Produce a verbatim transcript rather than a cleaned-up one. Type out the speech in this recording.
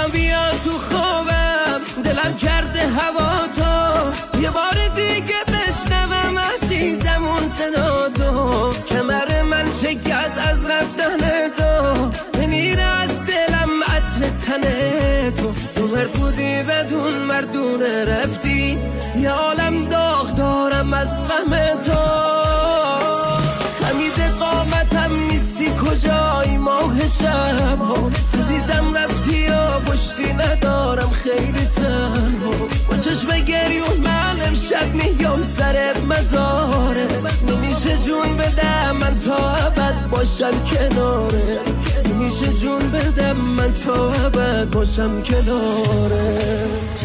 بیا بیا تو خوابم، دلم کرده هوا تو، یه بار دیگه بشنوم عزیزم اون صدا تو. کمر من شکست از رفتن تو، نمیره از دلم عطر تن تو. تو مردودی بدون مردونه رفتی، یه عالم داغ دارم از غم تو. خمید قامتم نیستی کجایی ماه شب ها، عزیزم رفتی و پشتی ندارم خیلی تنها. با چشم گریون من امشب میام سر مزاره، نمیشه جون بدم من تا ابد باشم کناره، نمیشه جون بدم من تا ابد باشم کناره.